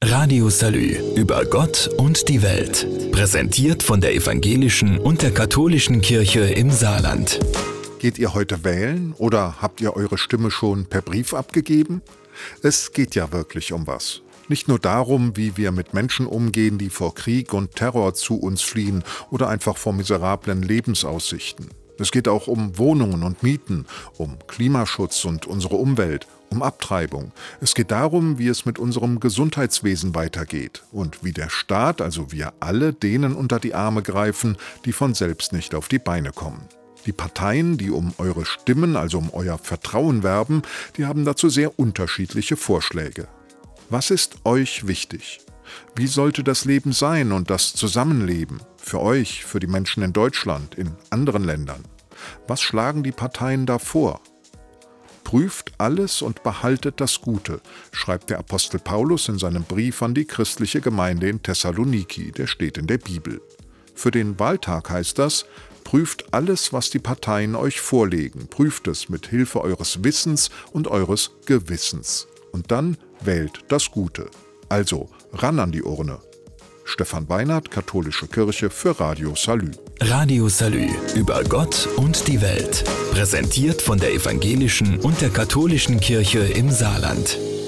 Radio Salü über Gott und die Welt. Präsentiert von der Evangelischen und der Katholischen Kirche im Saarland. Geht ihr heute wählen oder habt ihr eure Stimme schon per Brief abgegeben? Es geht ja wirklich um was. Nicht nur darum, wie wir mit Menschen umgehen, die vor Krieg und Terror zu uns fliehen oder einfach vor miserablen Lebensaussichten. Es geht auch um Wohnungen und Mieten, um Klimaschutz und unsere Umwelt, um Abtreibung. Es geht darum, wie es mit unserem Gesundheitswesen weitergeht und wie der Staat, also wir alle, denen unter die Arme greifen, die von selbst nicht auf die Beine kommen. Die Parteien, die um eure Stimmen, also um euer Vertrauen werben, die haben dazu sehr unterschiedliche Vorschläge. Was ist euch wichtig? Wie sollte das Leben sein und das Zusammenleben? Für euch, für die Menschen in Deutschland, in anderen Ländern. Was schlagen die Parteien da vor? Prüft alles und behaltet das Gute, schreibt der Apostel Paulus in seinem Brief an die christliche Gemeinde in Thessaloniki, der steht in der Bibel. Für den Wahltag heißt das: Prüft alles, was die Parteien euch vorlegen, prüft es mit Hilfe eures Wissens und eures Gewissens. Und dann wählt das Gute. Also ran an die Urne. Stefan Weinert, Katholische Kirche für Radio Salü. Radio Salü über Gott und die Welt. Präsentiert von der Evangelischen und der Katholischen Kirche im Saarland.